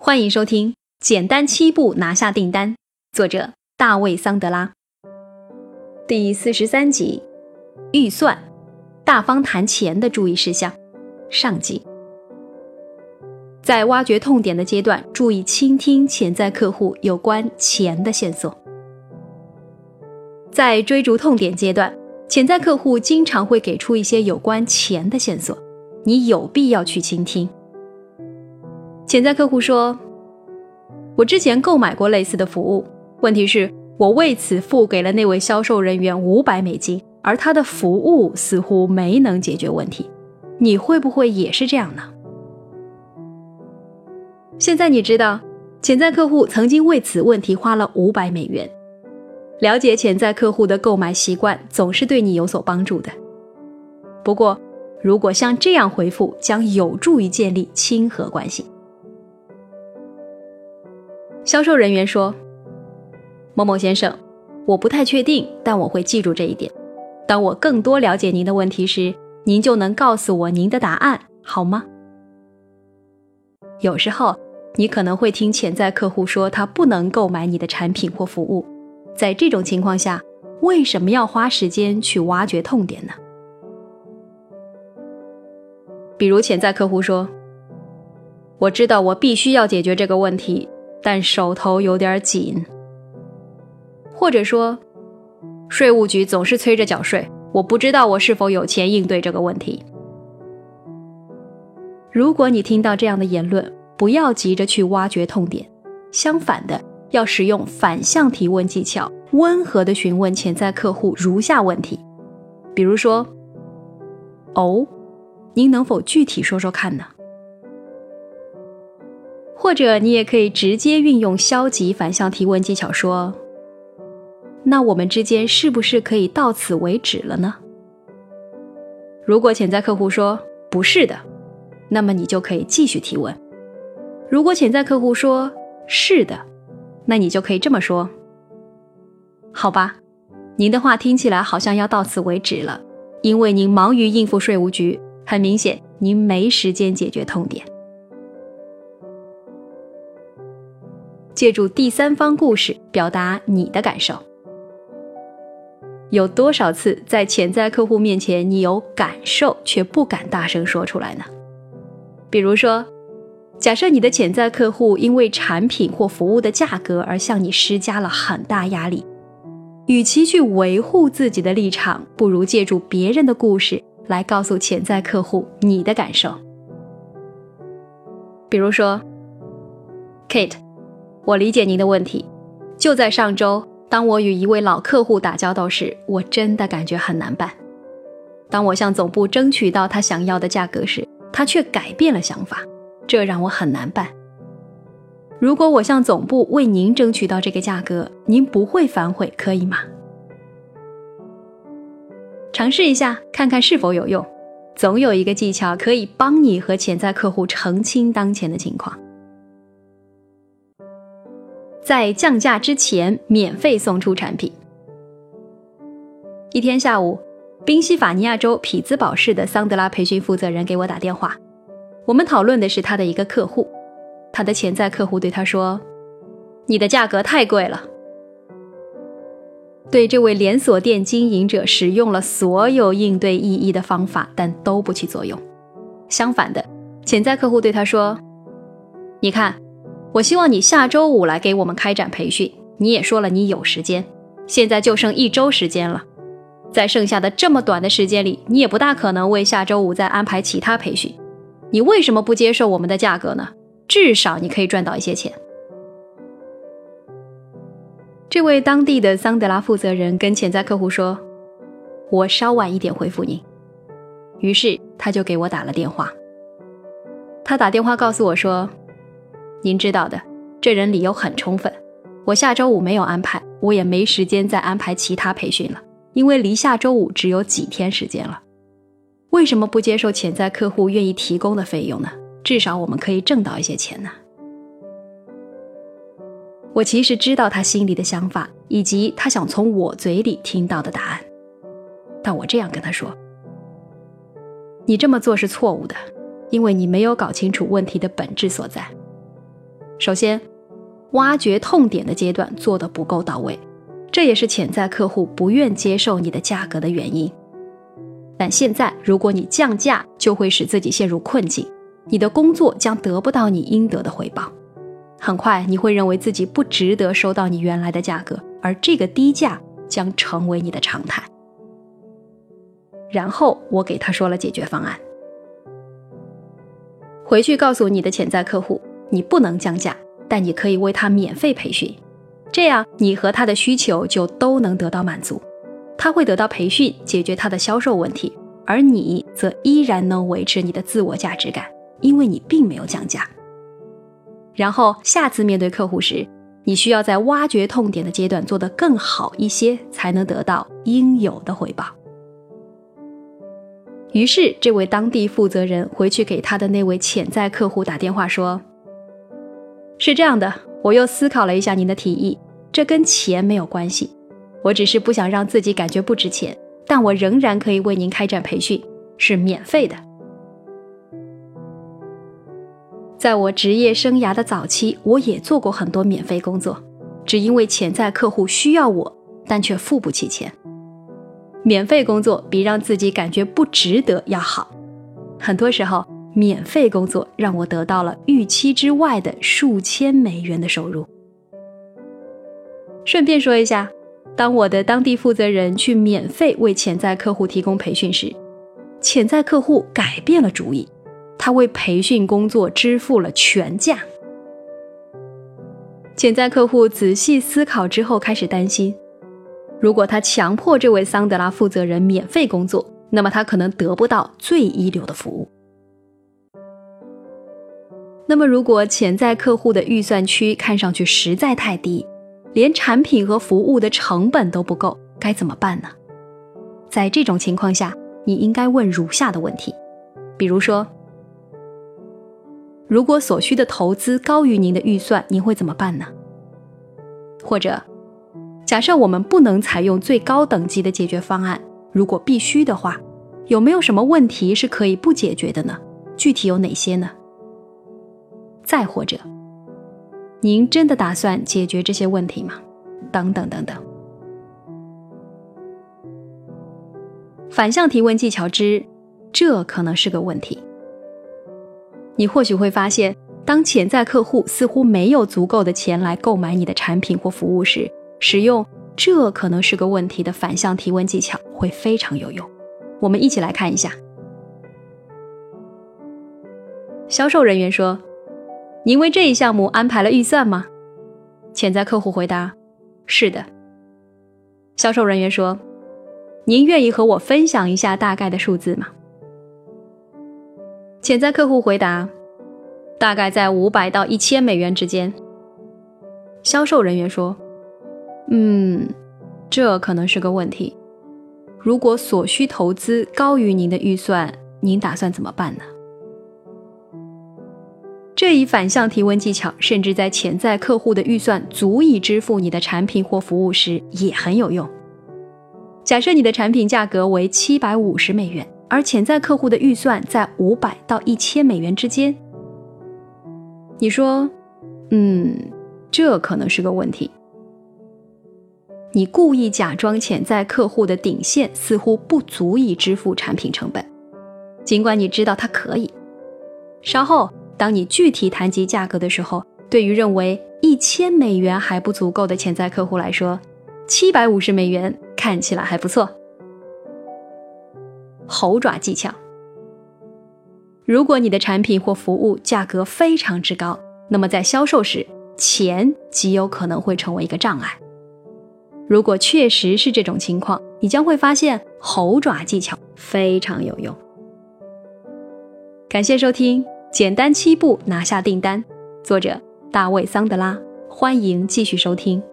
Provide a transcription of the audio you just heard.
欢迎收听简单7步拿下订单，作者大卫·桑德拉。第43集，预算，大方谈钱的注意事项，上集。在挖掘痛点的阶段，注意倾听潜在客户有关钱的线索。在追逐痛点阶段，潜在客户经常会给出一些有关钱的线索，你有必要去倾听。潜在客户说，我之前购买过类似的服务，问题是我为此付给了那位销售人员$500，而他的服务似乎没能解决问题。你会不会也是这样呢？现在你知道，潜在客户曾经为此问题花了$500。了解潜在客户的购买习惯总是对你有所帮助的。不过，如果像这样回复，将有助于建立亲和关系。销售人员说，某某先生，我不太确定，但我会记住这一点。当我更多了解您的问题时，您就能告诉我您的答案，好吗？有时候，你可能会听潜在客户说他不能购买你的产品或服务。在这种情况下，为什么要花时间去挖掘痛点呢？比如潜在客户说，我知道我必须要解决这个问题，但手头有点紧。或者说，税务局总是催着缴税，我不知道我是否有钱应对这个问题。如果你听到这样的言论，不要急着去挖掘痛点，相反的，要使用反向提问技巧，温和地询问潜在客户如下问题。比如说，您能否具体说说看呢？或者你也可以直接运用消极反向提问技巧说，那我们之间是不是可以到此为止了呢？如果潜在客户说不是的，那么你就可以继续提问。如果潜在客户说是的，那你就可以这么说，好吧，您的话听起来好像要到此为止了，因为您忙于应付税务局，很明显您没时间解决痛点。借助第三方故事表达你的感受。有多少次在潜在客户面前你有感受却不敢大声说出来呢？比如说，假设你的潜在客户因为产品或服务的价格而向你施加了很大压力，与其去维护自己的立场，不如借助别人的故事来告诉潜在客户你的感受。比如说， Kate，我理解您的问题。就在上周，当我与一位老客户打交道时，我真的感觉很难办。当我向总部争取到他想要的价格时，他却改变了想法，这让我很难办。如果我向总部为您争取到这个价格，您不会反悔，可以吗？尝试一下，看看是否有用。总有一个技巧可以帮你和潜在客户澄清当前的情况。在降价之前免费送出产品。一天下午，宾夕法尼亚州匹兹堡市的桑德拉培训负责人给我打电话，我们讨论的是他的一个客户。他的潜在客户对他说，你的价格太贵了。对这位连锁店经营者使用了所有应对异议的方法，但都不起作用。相反的，潜在客户对他说，你看，我希望你下周5来给我们开展培训，你也说了你有时间，现在就剩1周时间了。在剩下的这么短的时间里，你也不大可能为下周5再安排其他培训。你为什么不接受我们的价格呢？至少你可以赚到一些钱。这位当地的桑德拉负责人跟潜在客户说，我稍晚一点回复您。于是他就给我打了电话。他打电话告诉我说，您知道的，这人理由很充分，我下周5没有安排，我也没时间再安排其他培训了，因为离下周5只有几天时间了。为什么不接受潜在客户愿意提供的费用呢？至少我们可以挣到一些钱呢。我其实知道他心里的想法，以及他想从我嘴里听到的答案，但我这样跟他说，你这么做是错误的，因为你没有搞清楚问题的本质所在。 首先，挖掘痛点的阶段做得不够到位，这也是潜在客户不愿接受你的价格的原因。但现在如果你降价，就会使自己陷入困境，你的工作将得不到你应得的回报。很快你会认为自己不值得收到你原来的价格，而这个低价将成为你的常态。然后我给他说了解决方案。回去告诉你的潜在客户，你不能降价，但你可以为他免费培训，这样你和他的需求就都能得到满足。他会得到培训，解决他的销售问题，而你则依然能维持你的自我价值感，因为你并没有降价。然后下次面对客户时，你需要在挖掘痛点的阶段做得更好一些，才能得到应有的回报。于是这位当地负责人回去给他的那位潜在客户打电话说，是这样的，我又思考了一下您的提议，这跟钱没有关系，我只是不想让自己感觉不值钱，但我仍然可以为您开展培训，是免费的。在我职业生涯的早期，我也做过很多免费工作，只因为潜在客户需要我，但却付不起钱。免费工作比让自己感觉不值得要好。很多时候，免费工作让我得到了预期之外的数千美元的收入。顺便说一下，当我的当地负责人去免费为潜在客户提供培训时，潜在客户改变了主意，他为培训工作支付了全价。潜在客户仔细思考之后开始担心，如果他强迫这位桑德拉负责人免费工作，那么他可能得不到最一流的服务。那么如果潜在客户的预算区看上去实在太低，连产品和服务的成本都不够，该怎么办呢？在这种情况下，你应该问如下的问题，比如说，如果所需的投资高于您的预算，您会怎么办呢？或者，假设我们不能采用最高等级的解决方案，如果必须的话，有没有什么问题是可以不解决的呢？具体有哪些呢？再或者，您真的打算解决这些问题吗？等等等等。反向提问技巧之，这可能是个问题。你或许会发现，当潜在客户似乎没有足够的钱来购买你的产品或服务时，使用这可能是个问题的反向提问技巧会非常有用。我们一起来看一下。销售人员说，您为这一项目安排了预算吗？潜在客户回答，是的。销售人员说，您愿意和我分享一下大概的数字吗？潜在客户回答，大概在500到1000美元之间。销售人员说，这可能是个问题。如果所需投资高于您的预算，您打算怎么办呢？这一反向提问技巧，甚至在潜在客户的预算足以支付你的产品或服务时也很有用。假设你的产品价格为750美元，而潜在客户的预算在500到1000美元之间。你说，这可能是个问题。你故意假装潜在客户的顶线似乎不足以支付产品成本，尽管你知道它可以。稍后，当你具体谈及价格的时候，对于认为1000美元还不足够的潜在客户来说，750美元看起来还不错。猴爪技巧。如果你的产品或服务价格非常之高，那么在销售时，钱极有可能会成为一个障碍。如果确实是这种情况，你将会发现猴爪技巧非常有用。感谢收听，简单7步拿下订单。作者大卫·桑德拉，欢迎继续收听。